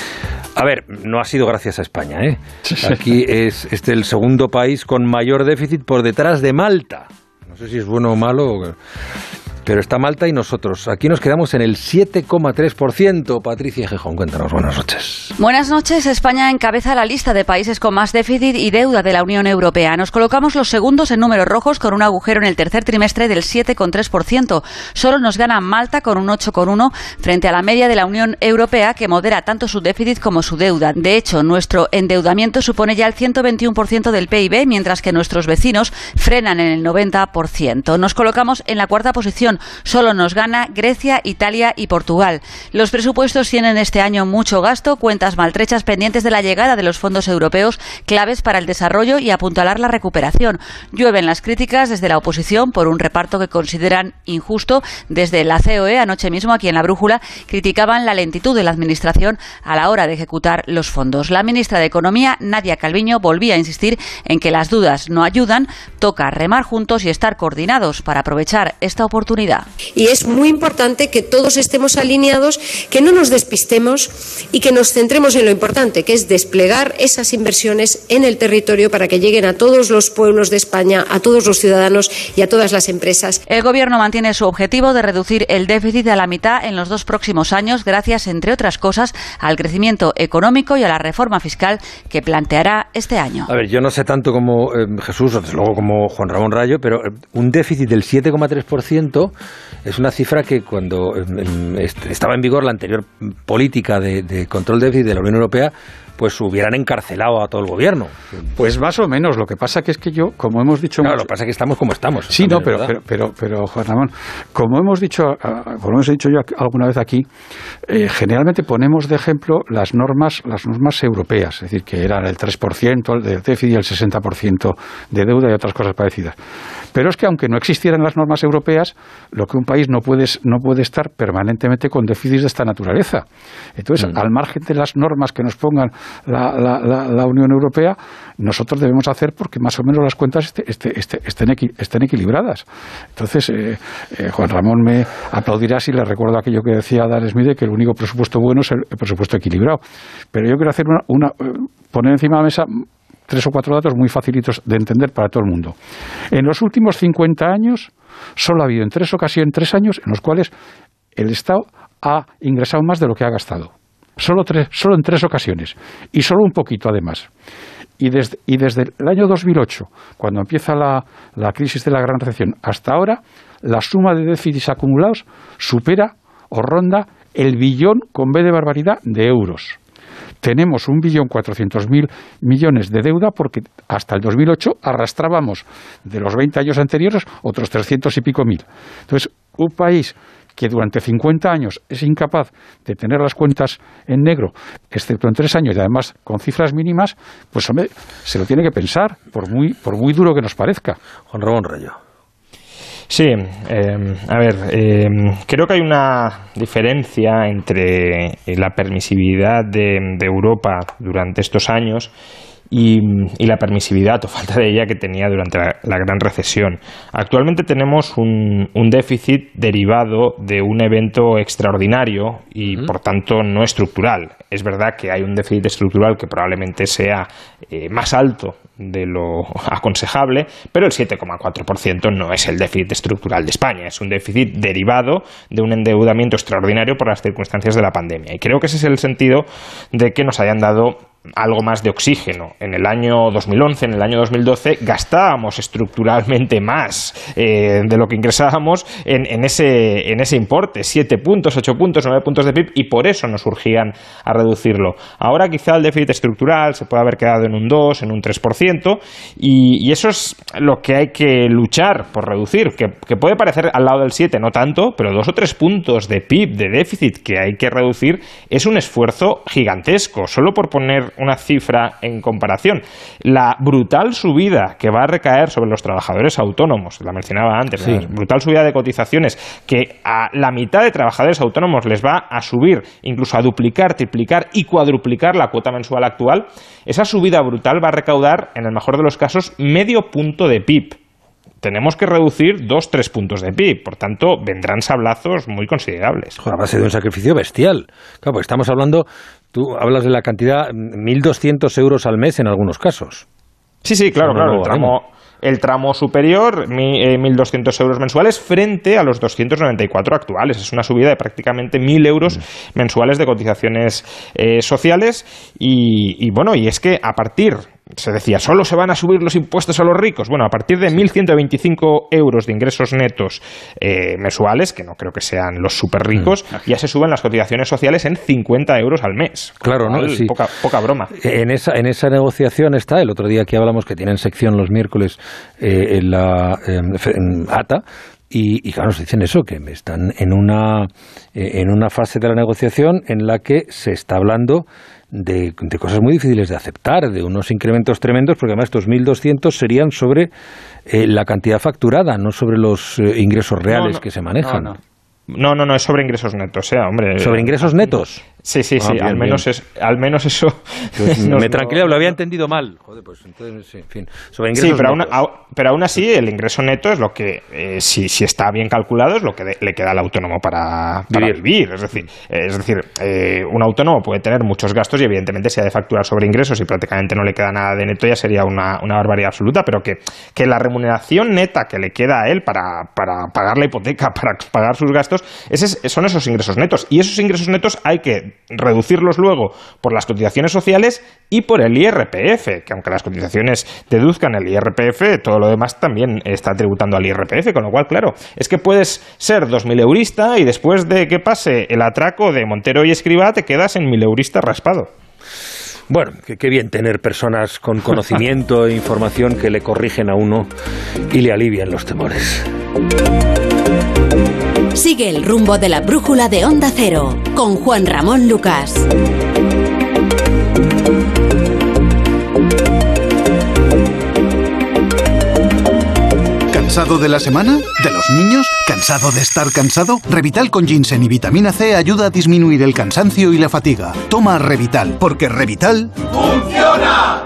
A ver, no ha sido gracias a España, ¿eh? Aquí es este el segundo país con mayor déficit por detrás de Malta. No sé si es bueno o malo, pero está Malta y nosotros. Aquí nos quedamos en el siete coma tres por ciento. Patricia Gijón, cuéntanos, buenas noches. Buenas noches. España encabeza la lista de países con más déficit y deuda de la Unión Europea. Nos colocamos los segundos en números rojos con un agujero en el tercer trimestre del siete coma tres por ciento. Solo nos gana Malta con un ocho coma uno por ciento frente a la media de la Unión Europea, que modera tanto su déficit como su deuda. De hecho, nuestro endeudamiento supone ya el ciento veintiuno por ciento del P I B, mientras que nuestros vecinos frenan en el noventa por ciento. Nos colocamos en la cuarta posición. Solo nos gana Grecia, Italia y Portugal. Los presupuestos tienen este año mucho gasto, cuentas maltrechas pendientes de la llegada de los fondos europeos, claves para el desarrollo y apuntalar la recuperación. Llueven las críticas desde la oposición por un reparto que consideran injusto. Desde la C O E, anoche mismo aquí en La Brújula, criticaban la lentitud de la Administración a la hora de ejecutar los fondos. La ministra de Economía, Nadia Calviño, volvía a insistir en que las dudas no ayudan, toca remar juntos y estar coordinados para aprovechar esta oportunidad. Y es muy importante que todos estemos alineados, que no nos despistemos y que nos centremos en lo importante, que es desplegar esas inversiones en el territorio para que lleguen a todos los pueblos de España, a todos los ciudadanos y a todas las empresas. El Gobierno mantiene su objetivo de reducir el déficit a la mitad en los dos próximos años, gracias, entre otras cosas, al crecimiento económico y a la reforma fiscal que planteará este año. A ver, yo no sé tanto como eh, Jesús, o desde luego como Juan Ramón Rayo, pero eh, un déficit del siete coma tres por ciento es una cifra que cuando eh, estaba en vigor la anterior política de, de control de déficit de la Unión Europea, pues hubieran encarcelado a todo el gobierno. Pues más o menos. Lo que pasa que es que yo, como hemos dicho... Claro, mucho, lo que pasa es que estamos como estamos. Sí, no, pero, pero, pero, pero, Juan Ramón, como hemos dicho, como hemos dicho yo alguna vez aquí, eh, generalmente ponemos de ejemplo las normas, las normas europeas, es decir, que eran el tres por ciento de déficit y el sesenta por ciento de deuda y otras cosas parecidas. Pero es que aunque no existieran las normas europeas, lo que un país no puede, no puede estar permanentemente con déficits de esta naturaleza. Entonces, mm. al margen de las normas que nos pongan la, la, la, la Unión Europea, nosotros debemos hacer porque más o menos las cuentas este, este, este, estén, equi, estén equilibradas. Entonces, eh, eh, Juan Ramón me aplaudirá si le recuerdo aquello que decía Adam Smith, de que el único presupuesto bueno es el, el presupuesto equilibrado. Pero yo quiero hacer una, una eh, poner encima de la mesa tres o cuatro datos muy facilitos de entender para todo el mundo. En los últimos cincuenta años, solo ha habido en tres ocasiones, tres años, en los cuales el Estado ha ingresado más de lo que ha gastado. Solo, tres, solo en tres ocasiones. Y solo un poquito, además. Y desde, y desde el año dos mil ocho, cuando empieza la, la crisis de la gran recesión, hasta ahora, la suma de déficits acumulados supera o ronda el billón, con B de barbaridad, de euros. Tenemos un billón cuatrocientos mil millones de deuda porque hasta el dos mil ocho arrastrábamos de los veinte años anteriores otros trescientos y pico mil. Entonces, un país que durante cincuenta años es incapaz de tener las cuentas en negro, excepto en tres años y además con cifras mínimas, pues hombre, se lo tiene que pensar, por muy, por muy duro que nos parezca. Juan Ramón Rayo. Sí, eh, a ver, eh, creo que hay una diferencia entre la permisividad de, de Europa durante estos años y, y la permisividad o falta de ella que tenía durante la, la gran recesión. Actualmente tenemos un, un déficit derivado de un evento extraordinario y, uh-huh. por tanto, no estructural. Es verdad que hay un déficit estructural que probablemente sea eh, más alto de lo aconsejable, pero el siete coma cuatro por ciento no es el déficit estructural de España, es un déficit derivado de un endeudamiento extraordinario por las circunstancias de la pandemia. Y creo que ese es el sentido de que nos hayan dado algo más de oxígeno. En el año dos mil once, en el año dos mil doce, gastábamos estructuralmente más eh, de lo que ingresábamos en, en, ese, en ese importe, siete puntos, ocho puntos, nueve puntos de P I B, y por eso nos urgían a reducirlo. Ahora quizá el déficit estructural se puede haber quedado en un dos, en un tres por ciento, y, y eso es lo que hay que luchar por reducir, que, que puede parecer al lado del siete, no tanto, pero dos o tres puntos de P I B, de déficit que hay que reducir, es un esfuerzo gigantesco. Solo por poner una cifra en comparación, la brutal subida que va a recaer sobre los trabajadores autónomos, la mencionaba antes, sí. La brutal subida de cotizaciones que a la mitad de trabajadores autónomos les va a subir, incluso a duplicar, triplicar y cuadruplicar la cuota mensual actual, esa subida brutal va a recaudar, en el mejor de los casos, medio punto de P I B. Tenemos que reducir dos, tres puntos de P I B, por tanto, vendrán sablazos muy considerables. Joder, va a ser un sacrificio bestial. Claro, porque estamos hablando, tú hablas de la cantidad, mil doscientos euros al mes en algunos casos. Sí, sí, claro, claro, el tramo, el tramo superior, mil doscientos euros mensuales, frente a los doscientos noventa y cuatro actuales. Es una subida de prácticamente mil euros mensuales de cotizaciones eh, sociales. Y, y bueno, y es que a partir... Se decía, solo se van a subir los impuestos a los ricos. Bueno, a partir de mil ciento veinticinco euros de ingresos netos eh, mensuales, que no creo que sean los súper ricos, mm. ya se suben las cotizaciones sociales en cincuenta euros al mes. Claro, ¿no? Sí. Poca, poca broma. En esa, en esa negociación está, el otro día que hablamos que tienen sección los miércoles eh, en la en, en A T A, Y, y claro, nos dicen eso, que están en una, eh, en una fase de la negociación en la que se está hablando de, de cosas muy difíciles de aceptar, de unos incrementos tremendos, porque además estos mil doscientos serían sobre eh, la cantidad facturada, no sobre los eh, ingresos reales no, no, que se manejan. No, no. No, no, no, es sobre ingresos netos, ¿eh? Hombre. ¿Sobre ingresos netos? Sí, sí, sí, ah, bien, al, menos es, al menos eso... Pues me tranquila, lo había entendido mal. Joder, pues entonces, sí, en fin. Sobre ingresos sí, pero netos. Aún, pero aún así el ingreso neto es lo que, eh, si, si está bien calculado, es lo que de, le queda al autónomo para, para vivir. vivir. Es decir, eh, es decir eh, un autónomo puede tener muchos gastos y evidentemente si ha de facturar sobre ingresos y prácticamente no le queda nada de neto ya sería una, una barbaridad absoluta, pero que, que la remuneración neta que le queda a él para, para pagar la hipoteca, para pagar sus gastos, ese, son esos ingresos netos. Y esos ingresos netos hay que reducirlos luego por las cotizaciones sociales y por el I R P F, que aunque las cotizaciones deduzcan el I R P F, todo lo demás también está tributando al I R P F, con lo cual, claro, es que puedes ser dos mil eurista y después de que pase el atraco de Montero y Escrivá te quedas en mil eurista raspado. Bueno, qué, qué bien tener personas con conocimiento e información que le corrigen a uno y le alivian los temores. Sigue el rumbo de la brújula de Onda Cero con Juan Ramón Lucas. ¿Cansado de la semana? ¿De los niños? ¿Cansado de estar cansado? Revital con ginseng y vitamina C ayuda a disminuir el cansancio y la fatiga. Toma Revital, porque Revital ¡funciona!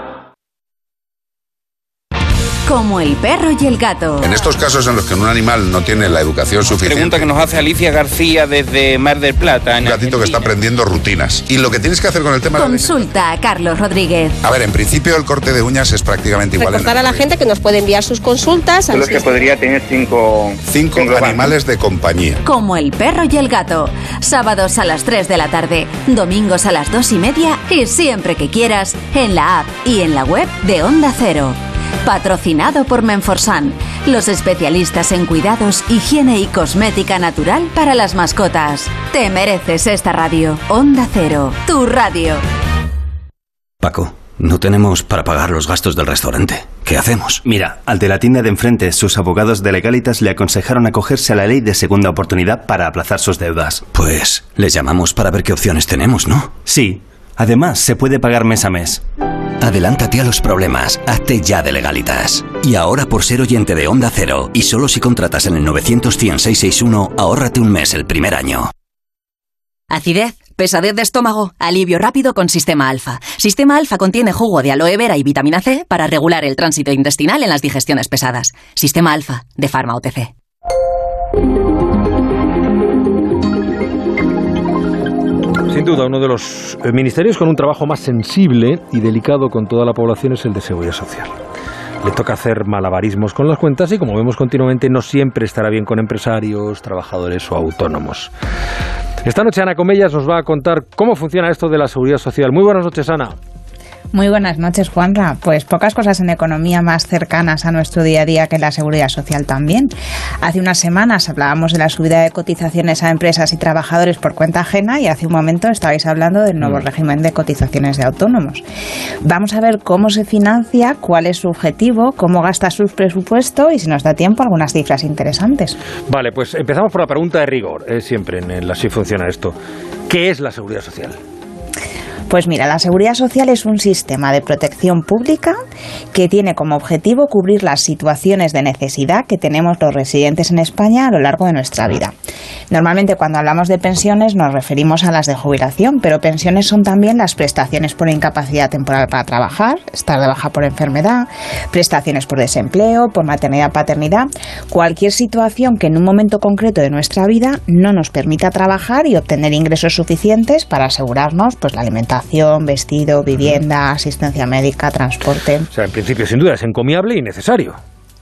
Como el perro y el gato. En estos casos en los que un animal no tiene la educación suficiente. Pregunta que nos hace Alicia García desde Mar del Plata. Un gatito Argentina. Que está aprendiendo rutinas. Y lo que tienes que hacer con el tema... Consulta a Carlos Rodríguez. A ver, en principio el corte de uñas es prácticamente igual. Recordar a la gente que nos puede enviar sus consultas. Solo es que podría tener cinco... Cinco animales de compañía. Como el perro y el gato. Sábados a las tres de la tarde. Domingos a las dos y media. Y siempre que quieras, en la app y en la web de Onda Cero. Patrocinado por Menforsan, los especialistas en cuidados, higiene y cosmética natural para las mascotas. Te mereces esta radio. Onda Cero, tu radio. Paco, no tenemos para pagar los gastos del restaurante. ¿Qué hacemos? Mira, al de la tienda de enfrente, sus abogados de Legalitas le aconsejaron acogerse a la ley de segunda oportunidad para aplazar sus deudas. Pues les llamamos para ver qué opciones tenemos, ¿no? Sí. Además, se puede pagar mes a mes. Adelántate a los problemas. Hazte ya de Legalitas. Y ahora, por ser oyente de Onda Cero, y solo si contratas en el novecientos cien seiscientos sesenta y uno, ahórrate un mes el primer año. Acidez, pesadez de estómago, alivio rápido con Sistema Alfa. Sistema Alfa contiene jugo de aloe vera y vitamina C para regular el tránsito intestinal en las digestiones pesadas. Sistema Alfa, de Pharma O T C. Sin duda, uno de los ministerios con un trabajo más sensible y delicado con toda la población es el de Seguridad Social. Le toca hacer malabarismos con las cuentas y, como vemos continuamente, no siempre estará bien con empresarios, trabajadores o autónomos. Esta noche Ana Comellas nos va a contar cómo funciona esto de la Seguridad Social. Muy buenas noches, Ana. Muy buenas noches, Juanra. Pues pocas cosas en economía más cercanas a nuestro día a día que la seguridad social también. Hace unas semanas hablábamos de la subida de cotizaciones a empresas y trabajadores por cuenta ajena y hace un momento estabais hablando del nuevo régimen de cotizaciones de autónomos. Vamos a ver cómo se financia, cuál es su objetivo, cómo gasta su presupuesto y, si nos da tiempo, algunas cifras interesantes. Vale, pues empezamos por la pregunta de rigor, eh, siempre en el Así Funciona Esto. ¿Qué es la seguridad social? Pues mira, la seguridad social es un sistema de protección pública que tiene como objetivo cubrir las situaciones de necesidad que tenemos los residentes en España a lo largo de nuestra vida. Normalmente, cuando hablamos de pensiones nos referimos a las de jubilación, pero pensiones son también las prestaciones por incapacidad temporal para trabajar, estar de baja por enfermedad, prestaciones por desempleo, por maternidad, paternidad, cualquier situación que en un momento concreto de nuestra vida no nos permita trabajar y obtener ingresos suficientes para asegurarnos pues la alimentación, vestido, vivienda, asistencia médica, transporte. O sea, en principio, sin duda, es encomiable y necesario.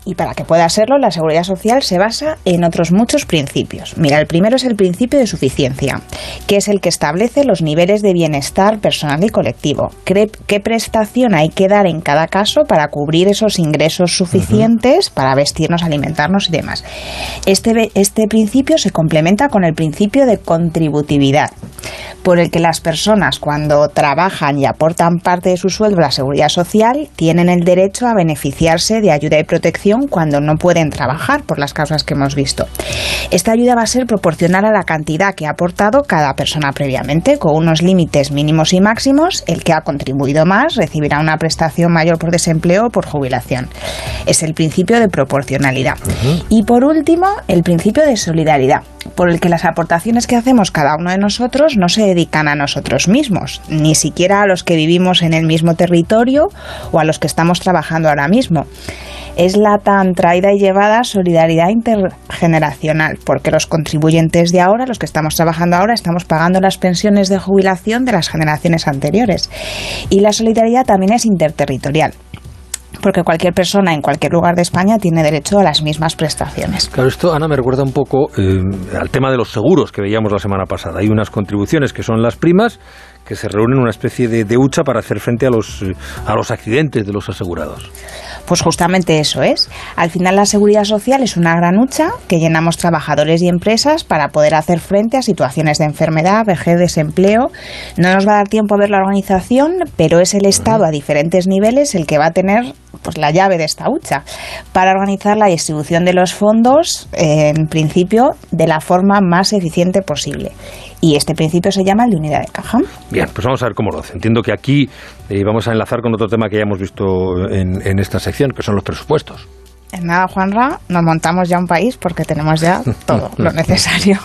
Y para que pueda serlo, la seguridad social se basa en otros muchos principios. Mira, el primero es el principio de suficiencia, que es el que establece los niveles de bienestar personal y colectivo. ¿Qué, qué prestación hay que dar en cada caso para cubrir esos ingresos suficientes uh-huh. para vestirnos, alimentarnos y demás? Este, este principio se complementa con el principio de contributividad, por el que las personas, cuando trabajan y aportan parte de su sueldo a la seguridad social, tienen el derecho a beneficiarse de ayuda y protección cuando no pueden trabajar por las causas que hemos visto. Esta ayuda va a ser proporcional a la cantidad que ha aportado cada persona previamente, con unos límites mínimos y máximos. El que ha contribuido más recibirá una prestación mayor por desempleo o por jubilación. Es el principio de proporcionalidad. Uh-huh. Y por último, el principio de solidaridad, por el que las aportaciones que hacemos cada uno de nosotros no se dedican a nosotros mismos, ni siquiera a los que vivimos en el mismo territorio o a los que estamos trabajando ahora mismo. Es la tan traída y llevada solidaridad intergeneracional, porque los contribuyentes de ahora, los que estamos trabajando ahora, estamos pagando las pensiones de jubilación de las generaciones anteriores. Y la solidaridad también es interterritorial, porque cualquier persona en cualquier lugar de España tiene derecho a las mismas prestaciones. Claro, esto, Ana, me recuerda un poco eh, al tema de los seguros que veíamos la semana pasada. Hay unas contribuciones que son las primas, que se reúnen en una especie de, de hucha para hacer frente a los, a los accidentes de los asegurados. Pues justamente eso es. Al final la seguridad social es una gran hucha que llenamos trabajadores y empresas para poder hacer frente a situaciones de enfermedad, vejez, desempleo. No nos va a dar tiempo a ver la organización, pero es el Estado a diferentes niveles el que va a tener pues la llave de esta hucha para organizar la distribución de los fondos, eh, en principio, de la forma más eficiente posible. Y este principio se llama el de unidad de caja. Bien, pues vamos a ver cómo lo hace. Entiendo que aquí eh, vamos a enlazar con otro tema que ya hemos visto en, en esta sección, que son los presupuestos. En nada, Juanra, nos montamos ya un país porque tenemos ya todo lo necesario.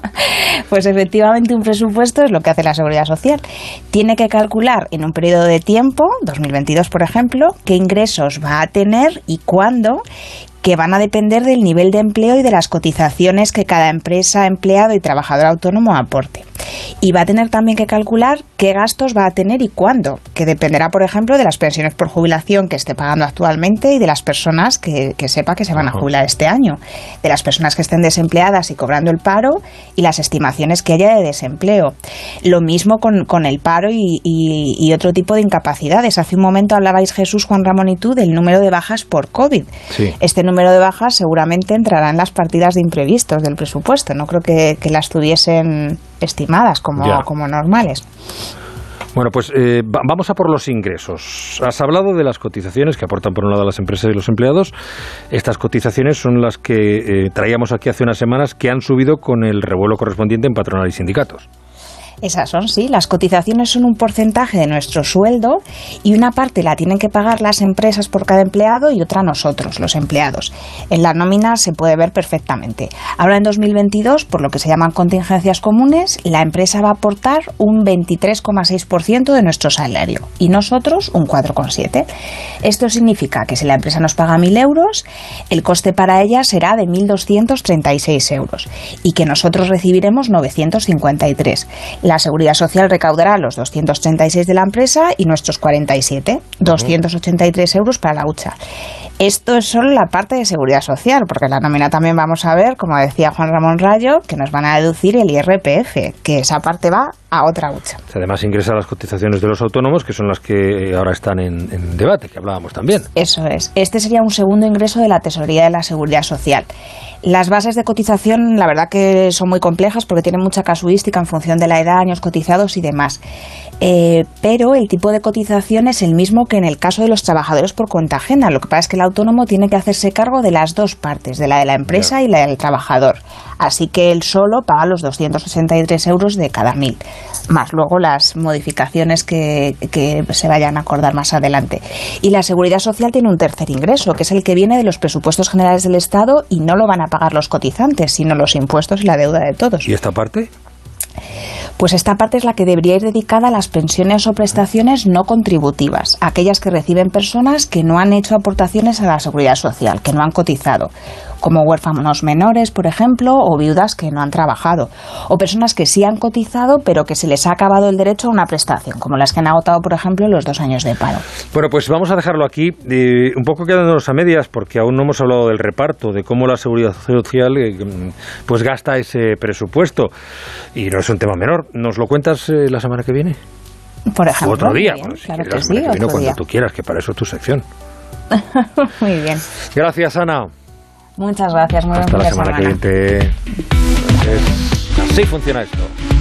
Pues efectivamente un presupuesto es lo que hace la Seguridad Social. Tiene que calcular en un periodo de tiempo, dos mil veintidós por ejemplo, qué ingresos va a tener y cuándo, que van a depender del nivel de empleo y de las cotizaciones que cada empresa, empleado y trabajador autónomo aporte. Y va a tener también que calcular qué gastos va a tener y cuándo, que dependerá, por ejemplo, de las pensiones por jubilación que esté pagando actualmente y de las personas que, que sepa que se van a jubilar este año, de las personas que estén desempleadas y cobrando el paro y las estimaciones que haya de desempleo. Lo mismo con, con el paro y, y, y otro tipo de incapacidades. Hace un momento hablabais, Jesús, Juan Ramón y tú, del número de bajas por COVID. Sí. Este número de bajas seguramente entrará en las partidas de imprevistos del presupuesto. No creo que, que las tuviesen estimadas como, como normales. Bueno, pues eh, vamos a por los ingresos. Has hablado de las cotizaciones que aportan por un lado las empresas y los empleados. Estas cotizaciones son las que eh, traíamos aquí hace unas semanas, que han subido con el revuelo correspondiente en patronal y sindicatos. Esas son, sí. Las cotizaciones son un porcentaje de nuestro sueldo y una parte la tienen que pagar las empresas por cada empleado y otra nosotros, los empleados. En la nómina se puede ver perfectamente. Ahora en dos mil veintidós, por lo que se llaman contingencias comunes, la empresa va a aportar un veintitrés coma seis por ciento de nuestro salario y nosotros un cuatro coma siete por ciento. Esto significa que si la empresa nos paga mil euros, el coste para ella será de mil doscientos treinta y seis euros y que nosotros recibiremos novecientos cincuenta y tres. La Seguridad Social recaudará los doscientos treinta y seis de la empresa y nuestros cuarenta y siete, doscientos ochenta y tres euros para la hucha. Esto es solo la parte de Seguridad Social, porque en la nómina también vamos a ver, como decía Juan Ramón Rayo, que nos van a deducir el I R P F, que esa parte va a otra hucha. Además ingresa las cotizaciones de los autónomos, que son las que ahora están en, en debate, que hablábamos también. Eso es. Este sería un segundo ingreso de la Tesorería de la Seguridad Social. Las bases de cotización, la verdad que son muy complejas porque tienen mucha casuística en función de la edad, años cotizados y demás. Eh, pero el tipo de cotización es el mismo que en el caso de los trabajadores por cuenta ajena. Lo que pasa es que el autónomo tiene que hacerse cargo de las dos partes, de la de la empresa y la del trabajador. Así que él solo paga los doscientos sesenta y tres euros de cada mil, más luego las modificaciones que, que se vayan a acordar más adelante. Y la Seguridad Social tiene un tercer ingreso, que es el que viene de los presupuestos generales del Estado y no lo van a pagar los cotizantes, sino los impuestos y la deuda de todos. ¿Y esta parte? Pues esta parte es la que debería ir dedicada a las pensiones o prestaciones no contributivas, aquellas que reciben personas que no han hecho aportaciones a la seguridad social, que no han cotizado, como huérfanos menores, por ejemplo, o viudas que no han trabajado, o personas que sí han cotizado pero que se les ha acabado el derecho a una prestación, como las que han agotado, por ejemplo, los dos años de paro. Bueno, pues vamos a dejarlo aquí, eh, un poco quedándonos a medias, porque aún no hemos hablado del reparto, de cómo la seguridad social eh, pues gasta ese presupuesto, y no es un tema menor. ¿Nos lo cuentas eh, la semana que viene? Por ejemplo. Otro día, bien, bueno, si claro quieres, que la semana sí, que viene, otro cuando día. tú quieras, que para eso es tu sección. Muy bien. Gracias, Ana. Muchas gracias. Muy Hasta buen la fin de semana que viene. Es- Así funciona esto.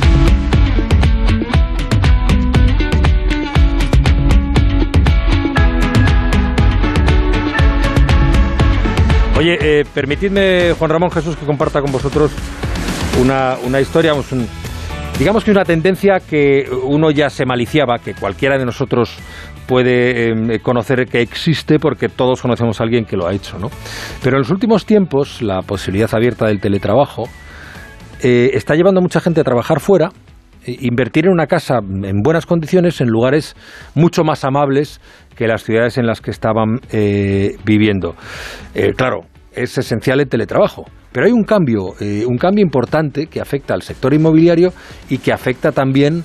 Oye, eh, permitidme, Juan Ramón, Jesús, que comparta con vosotros una, una historia, un, digamos que una tendencia que uno ya se maliciaba, que cualquiera de nosotros puede eh, conocer que existe, porque todos conocemos a alguien que lo ha hecho, ¿no? Pero en los últimos tiempos, la posibilidad abierta del teletrabajo eh, está llevando a mucha gente a trabajar fuera, eh, invertir en una casa en buenas condiciones, en lugares mucho más amables que las ciudades en las que estaban eh, viviendo. Eh, claro, es esencial el teletrabajo, pero hay un cambio, eh, un cambio importante que afecta al sector inmobiliario y que afecta también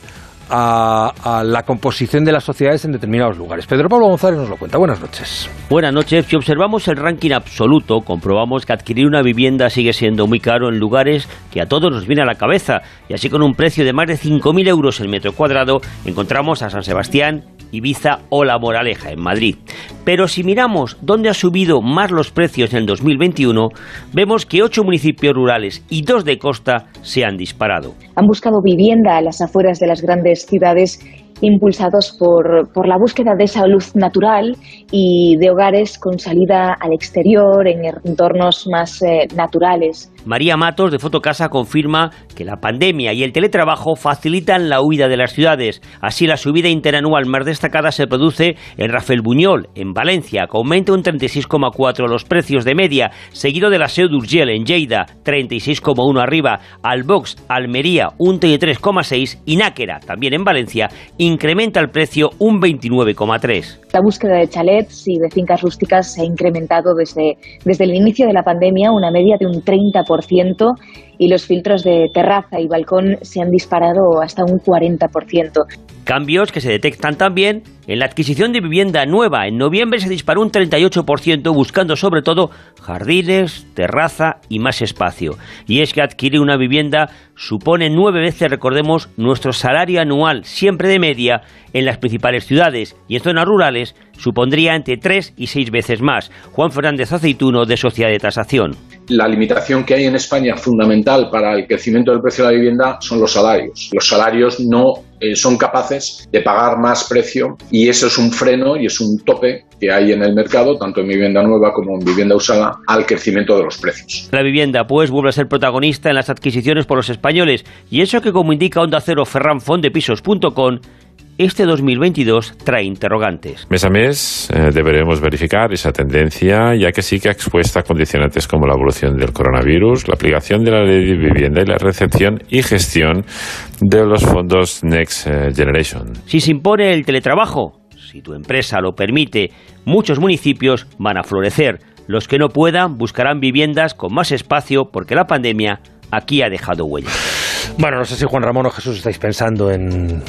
A, a la composición de las sociedades en determinados lugares. Pedro Pablo González nos lo cuenta. Buenas noches. Buenas noches. Si observamos el ranking absoluto, comprobamos que adquirir una vivienda sigue siendo muy caro en lugares que a todos nos viene a la cabeza. Y así, con un precio de más de cinco mil euros el metro cuadrado, encontramos a San Sebastián, Ibiza o La Moraleja, en Madrid. Pero si miramos dónde ha subido más los precios en el dos mil veintiuno, vemos que ocho municipios rurales y dos de costa se han disparado. Han buscado vivienda a las afueras de las grandes ciudades, impulsados por, por la búsqueda de esa luz natural y de hogares con salida al exterior, en entornos más eh, naturales. María Matos, de Fotocasa, confirma que la pandemia y el teletrabajo facilitan la huida de las ciudades. Así, la subida interanual más destacada se produce en Rafelbuñol, en Valencia, que aumenta un treinta y seis coma cuatro los precios de media, seguido de la Seu d'Urgell, en Lleida, treinta y seis coma uno arriba, Albox, Almería, un treinta y tres coma seis, y Náquera, también en Valencia, incrementa el precio un veintinueve coma tres. La búsqueda de chalets y de fincas rústicas se ha incrementado desde, desde el inicio de la pandemia, una media de un treinta por ciento, y los filtros de terraza y balcón se han disparado hasta un cuarenta por ciento. Cambios que se detectan también en la adquisición de vivienda nueva. En noviembre se disparó un treinta y ocho por ciento, buscando sobre todo jardines, terraza y más espacio. Y es que adquirir una vivienda supone nueve veces, recordemos, nuestro salario anual, siempre de media, en las principales ciudades, y en zonas rurales supondría entre tres y seis veces más. Juan Fernández Aceituno, de Sociedad de Tasación. La limitación que hay en España fundamental para el crecimiento del precio de la vivienda son los salarios. Los salarios no eh, son capaces de pagar más precio, y eso es un freno y es un tope que hay en el mercado, tanto en vivienda nueva como en vivienda usada, al crecimiento de los precios. La vivienda, pues, vuelve a ser protagonista en las adquisiciones por los españoles, y eso que, como indica Onda Cero Ferran Font de Pisos punto com, este dos mil veintidós trae interrogantes. Mes a mes eh, deberemos verificar esa tendencia, ya que sí que ha expuesto a condicionantes como la evolución del coronavirus, la aplicación de la ley de vivienda y la recepción y gestión de los fondos Next Generation. Si se impone el teletrabajo, si tu empresa lo permite, muchos municipios van a florecer. Los que no puedan buscarán viviendas con más espacio, porque la pandemia aquí ha dejado huella. Bueno, no sé si Juan Ramón o Jesús estáis pensando en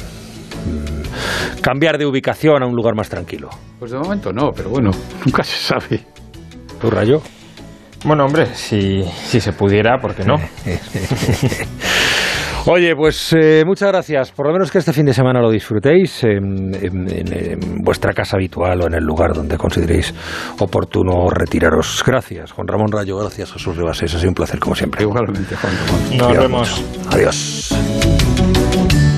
cambiar de ubicación a un lugar más tranquilo. Pues de momento no, pero bueno, nunca se sabe. ¿Tu Rayo? Bueno, hombre, si, si se pudiera, ¿por qué no? Oye, pues eh, muchas gracias. Por lo menos que este fin de semana lo disfrutéis en, en, en, en vuestra casa habitual o en el lugar donde consideréis oportuno retiraros. Gracias, Juan Ramón Rayo. Gracias, Jesús Ribasés. Ha sido un placer, como siempre. Igualmente, Juan Ramón. Nos vemos. Mucho. Adiós.